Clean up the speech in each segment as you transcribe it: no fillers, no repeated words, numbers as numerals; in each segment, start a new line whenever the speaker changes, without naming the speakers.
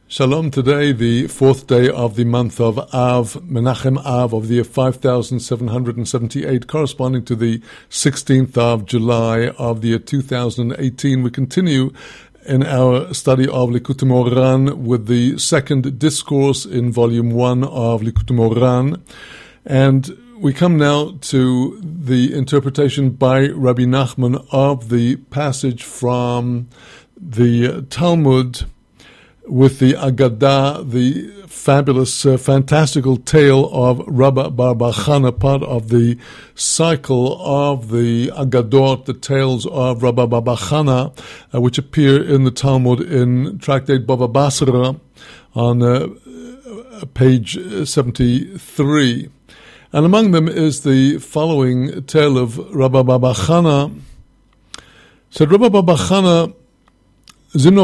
Shalom. Today, the fourth day of the month of Av, Menachem Av of the year 5778, corresponding to the 16th of July of the year 2018. We continue in our study of Likutei Moharan with the second discourse in volume 1 of Likutei Moharan. And we come now to the interpretation by Rabbi Nachman of the passage from the Talmud with the Agadah, the fabulous, fantastical tale of Rabba bar bar Chana, part of the cycle of the Agadot, the tales of Rabba bar bar Chana, which appear in the Talmud in Tractate Bava Basra on page 73. And among them is the following tale of Rabba bar bar Chana. Said Rabba bar bar Chana, one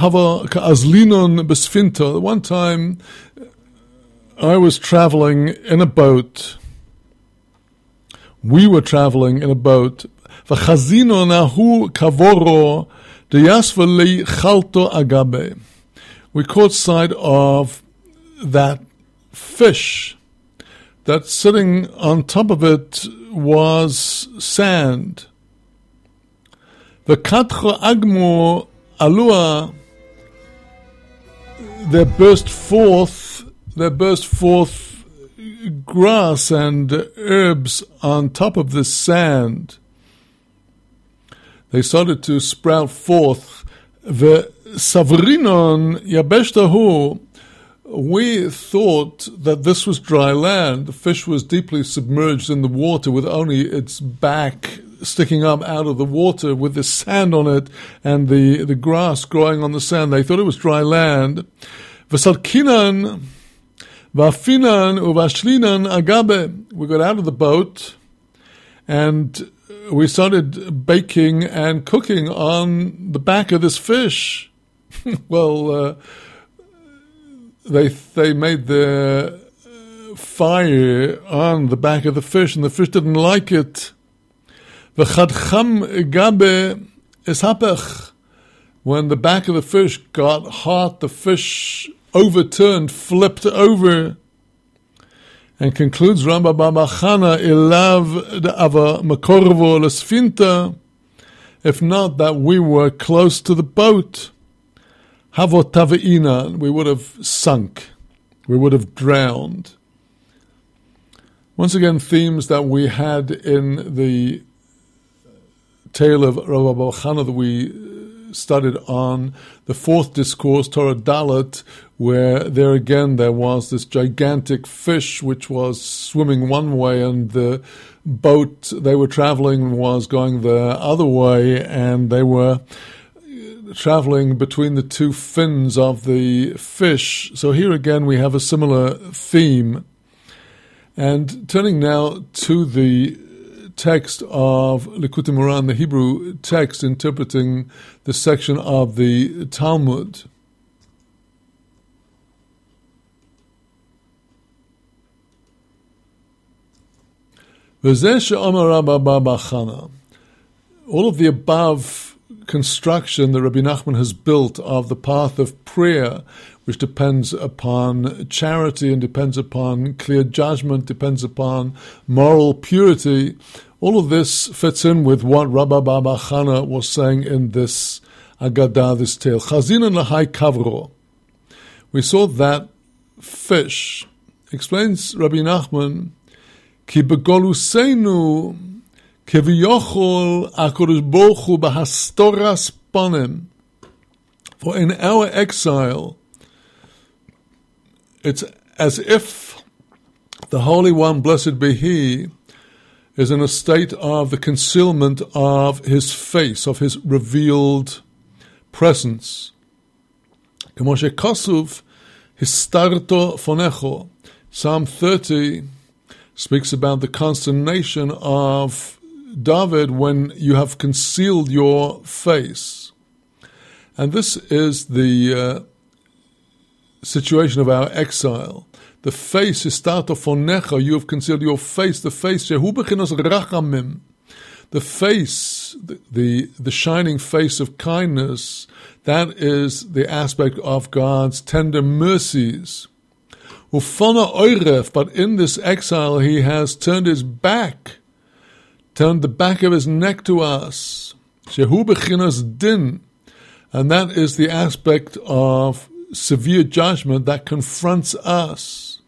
time I was traveling in a boat. We were traveling in a boat. We caught sight of that fish that sitting on top of it was sand. Alua, there burst forth grass and herbs on top of the sand. They started to sprout forth. The savrinon yabeshtahu. We thought that this was dry land. The fish was deeply submerged in the water with only its back sticking up out of the water with the sand on it and the grass growing on the sand. They thought it was dry land. V'salkinan v'afinan uvashlinan agabe. We got out of the boat and we started baking and cooking on the back of this fish. Well, they made their fire on the back of the fish, and the fish didn't like it. V'chadcham gabe ishapech. When the back of the fish got hot, the fish overturned, flipped over. And concludes Rabba bar bar Chana, ilav da'ava makorvo l'sfinta. If not that we were close to the boat, havot tave'ina, we would have sunk, we would have drowned. Once again, themes that we had in the tale of Rabba bar Chana that we studied on the fourth discourse, Torah Dalet, where there again there was this gigantic fish which was swimming one way and the boat they were traveling was going the other way, and they were traveling between the two fins of the fish. So here again we have a similar theme. And turning now to the text of Likutei Moharan, the Hebrew text interpreting the section of the Talmud. V'zeh she'amar Rabba bar bar Chana. All of the above construction that Rabbi Nachman has built of the path of prayer, which depends upon charity and depends upon clear judgment, depends upon moral purity, all of this fits in with what Rabba bar bar Chana was saying in this Agadah, this tale. Chazinan lahai kavro. We saw that fish. Explains Rabbi Nachman, ki begolusenu keviyochol HaKadosh Baruch Hu b'hastoras panim. For in our exile, it's as if the Holy One, blessed be He, is in a state of the concealment of His face, of His revealed presence. K'moshe Kasuv histarto fonecho. Psalm 30 speaks about the consternation of David when you have concealed your face. And this is the situation of our exile. The face is starto fonecha, you have concealed your face, the face shehu bechinos rachamim, the face about the shining face of kindness, that is the aspect of God's tender mercies. Ufana oiref, but in this exile he has turned his back, turned the back of his neck to us. Shehu bechinas din, and that is the aspect of severe judgment that confronts us.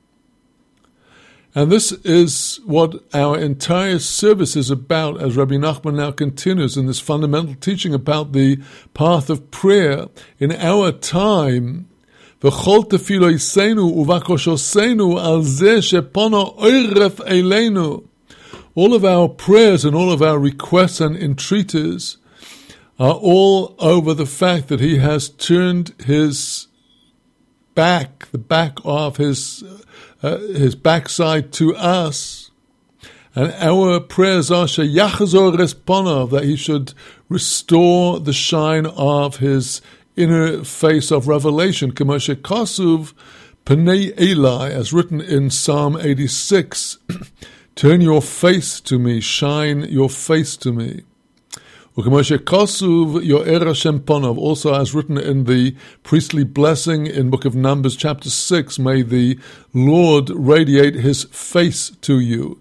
And this is what our entire service is about, as Rabbi Nachman now continues in this fundamental teaching about the path of prayer. In our time, וכל תפילותינו ובקשותינו על זה שפנה עורף אלינו. All of our prayers and all of our requests and entreaties are all over the fact that he has turned his back, the back of his backside to us. And our prayers are sheyachzor responov, that he should restore the shine of his inner face of revelation, K'moshe Kasuv Pnei Eli, as written in Psalm 86, turn your face to me, shine your face to me. U'K'moshe Kasuv Yo'er Hashem Ponov, also as written in the priestly blessing in Book of Numbers chapter 6, may the Lord radiate his face to you.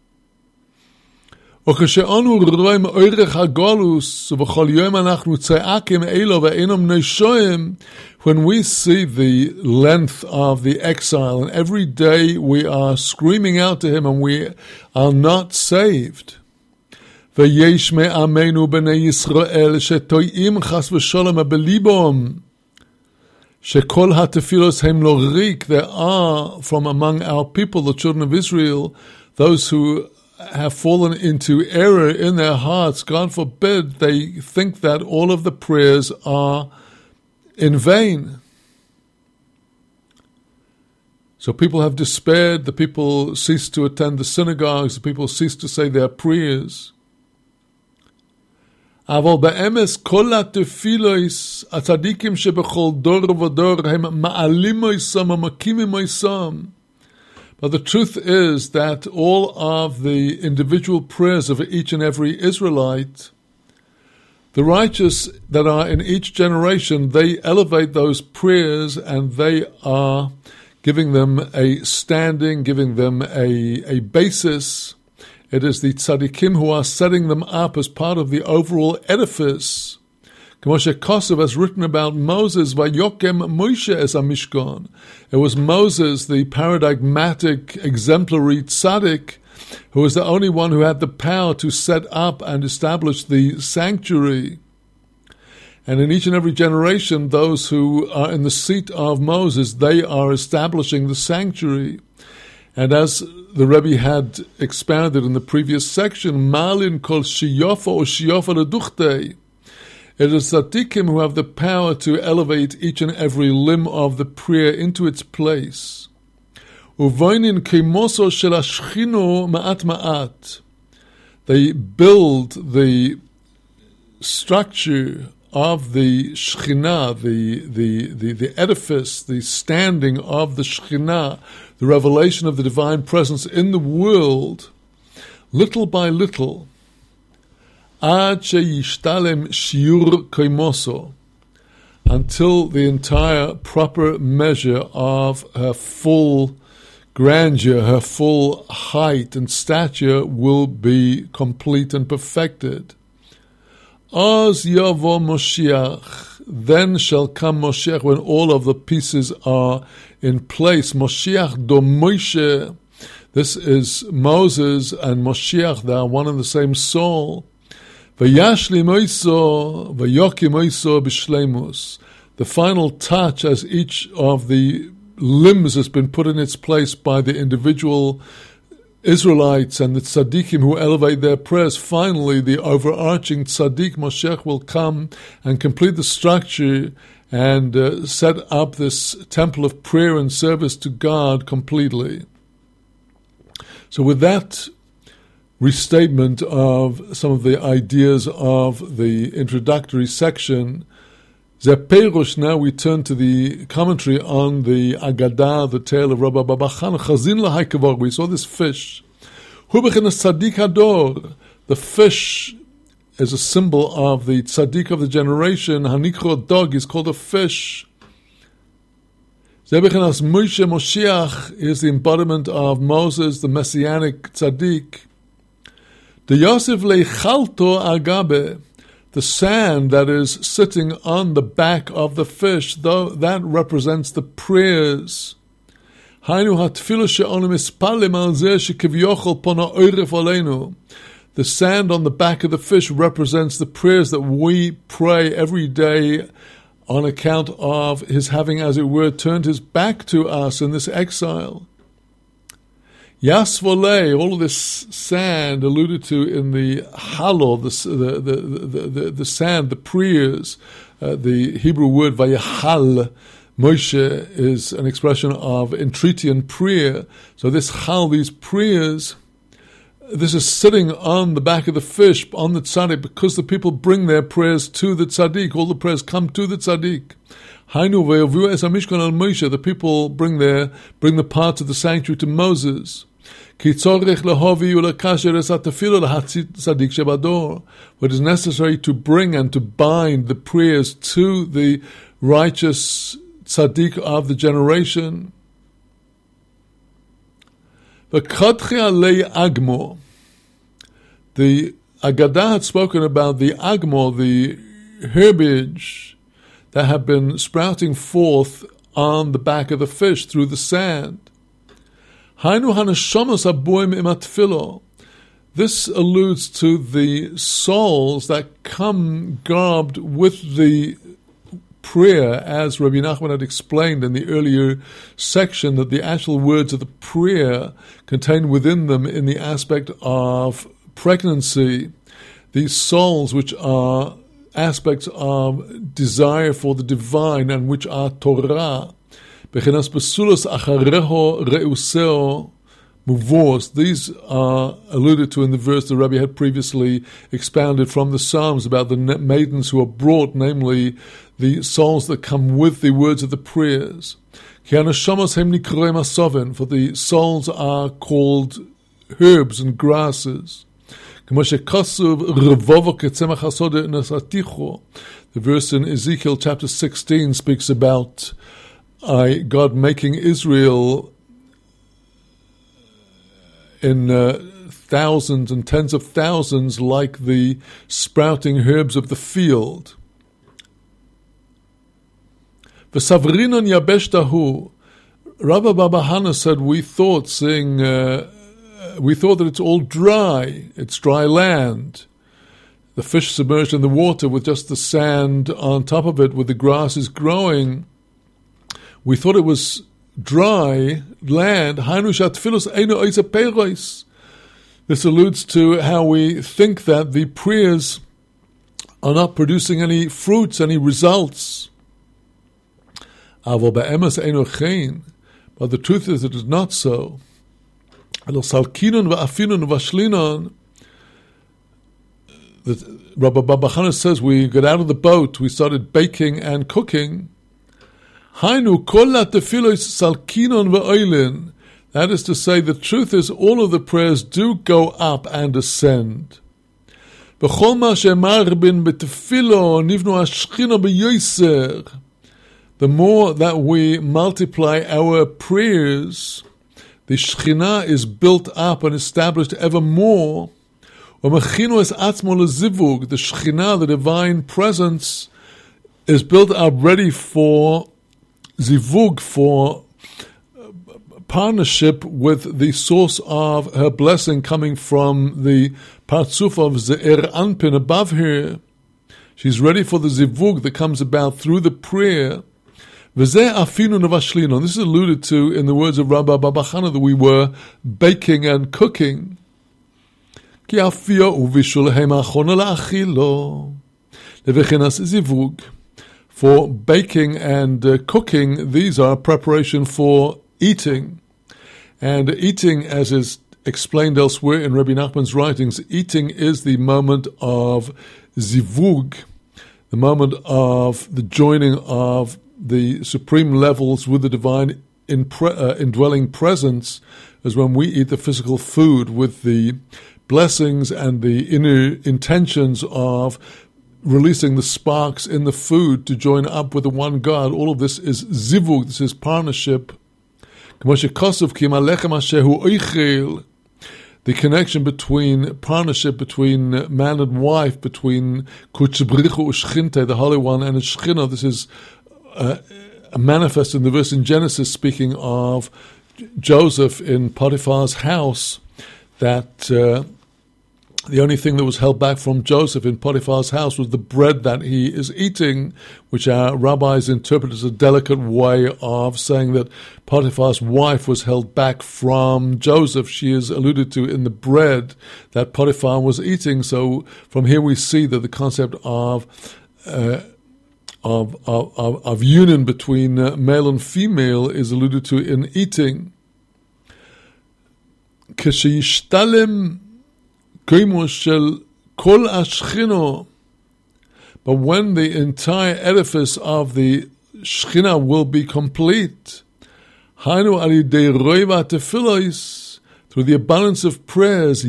When we see the length of the exile, and every day we are screaming out to him and we are not saved. ויש מעמנו בני ישראל שטועים חס ושלום בליבם שכל התפילות הם לא ריק. There are from among our people, the children of Israel, those who have fallen into error in their hearts. God forbid they think that all of the prayers are in vain. So people have despaired, the people cease to attend the synagogues, the people cease to say their prayers. אבל באמס כל התפילוס הצדיקים שבכל דור ודור הם מעלים מויסם ומקימים מויסם. But the truth is that all of the individual prayers of each and every Israelite, the righteous that are in each generation, they elevate those prayers and they are giving them a standing, giving them a basis. It is the tzaddikim who are setting them up as part of the overall edifice. K'moshe Kosov has written about Moses, Vayokem Moshe es HaMishkan. It was Moses, the paradigmatic, exemplary tzaddik, who was the only one who had the power to set up and establish the sanctuary. And in each and every generation, those who are in the seat of Moses, they are establishing the sanctuary. And as the Rebbe had expounded in the previous section, Malin kol shiyofa or shiyofa leduchte. It is tzaddikim who have the power to elevate each and every limb of the prayer into its place. Uvoinin kemoso shel hashchino ma'at ma'at. They build the structure of the Shekhinah, the edifice, the standing of the Shekhinah, the revelation of the divine presence in the world, little by little, ad sheyishtalem shiur koimoso, until the entire proper measure of her full grandeur, her full height and stature will be complete and perfected. Oz Yavo Moshiach, then shall come Moshiach when all of the pieces are in place. Moshiach do Moshe, this is Moses and Moshiach, they are one and the same soul. Vayashli Moiso, Vayoki Moiso b'shleimus. The final touch as each of the limbs has been put in its place by the individual Israelites and the tzaddikim who elevate their prayers. Finally, the overarching tzaddik Moshiach will come and complete the structure and set up this temple of prayer and service to God completely. So with that restatement of some of the ideas of the introductory section, Zeperush, now we turn to the commentary on the Agadah, the tale of Rabbi Baba Chana. Chazin lahai we saw this fish. Hu bechinas tzaddik hador. The fish as a symbol of the tzaddik of the generation. Hanikro dog is called a fish. Zebechanas Moshe Moshiach is the embodiment of Moses, the messianic tzaddik. The Yosef leichalto agabe, the sand that is sitting on the back of the fish, though that represents the prayers. Hainu hatfilah she'onu mispalim al zeh shekivyachol pono oiref aleinu. The sand on the back of the fish represents the prayers that we pray every day on account of his having, as it were, turned his back to us in this exile. Yasvolei, all of this sand alluded to in the halo, the sand, the prayers, the Hebrew word vayachal, Moshe is an expression of entreaty prayer. So this chal, these prayers, this is sitting on the back of the fish, on the tzaddik, because the people bring their prayers to the tzaddik. All the prayers come to the tzaddik. Hainu ve'ovu es hamishkan al Moshe. The people bring the parts of the sanctuary to Moses. What is necessary to bring and to bind the prayers to the righteous tzaddik of the generation. The Agadah had spoken about the agmor, the herbage that had been sprouting forth on the back of the fish through the sand. This alludes to the souls that come garbed with the prayer, as Rabbi Nachman had explained in the earlier section, that the actual words of the prayer contain within them, in the aspect of pregnancy, these souls which are aspects of desire for the divine and which are Torah. These are alluded to in the verse the Rabbi had previously expounded from the Psalms about the maidens who are brought, namely the souls that come with the words of the prayers. For the souls are called herbs and grasses. The verse in Ezekiel chapter 16 speaks about God making Israel in thousands and tens of thousands like the sprouting herbs of the field. V'savrinon yabeshtahu. Rabbi Baba Hana said, we thought that it's all dry. It's dry land. The fish submerged in the water with just the sand on top of it, with the grasses growing. We thought it was dry land. This alludes to how we think that the prayers are not producing any fruits, any results. But the truth is it is not so. Rabbi Baba Chana says we got out of the boat, we started baking and cooking. That is to say, the truth is all of the prayers do go up and ascend. The more that we multiply our prayers, the Shekhinah is built up and established ever more. The Shekhinah, the divine presence, is built up ready for zivug, for partnership with the source of her blessing coming from the Partzuf of Ze'er Anpin above her. She's ready for the zivug that comes about through the prayer. This is alluded to in the words of Rabbi Baba Chana, that we were baking and cooking. For baking and cooking, these are preparation for eating. And eating, as is explained elsewhere in Rabbi Nachman's writings, eating is the moment of zivug, the moment of the joining of the supreme levels with the divine indwelling presence, as when we eat the physical food with the blessings and the inner intentions of releasing the sparks in the food to join up with the one God. All of this is zivug, this is partnership. The connection between partnership between man and wife, between Kodesh B'richu U'Shchinte, the Holy One, and Shechina. This is manifest in the verse in Genesis speaking of Joseph in Potiphar's house, that the only thing that was held back from Joseph in Potiphar's house was the bread that he is eating, which our rabbis interpret as a delicate way of saying that Potiphar's wife was held back from Joseph. She is alluded to in the bread that Potiphar was eating. So from here we see that the concept of union between male and female is alluded to in eating. But when the entire edifice of the Shechina will be complete, through the abundance of prayers,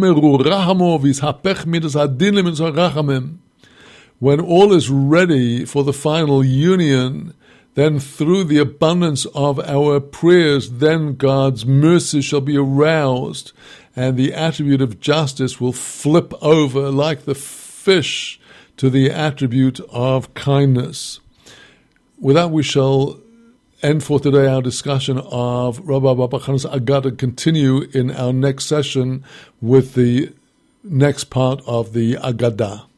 when all is ready for the final union, then through the abundance of our prayers, then God's mercy shall be aroused, and the attribute of justice will flip over like the fish to the attribute of kindness. With that, we shall end for today our discussion of Rabbi Baba Chanu's Agada and continue in our next session with the next part of the Agadah.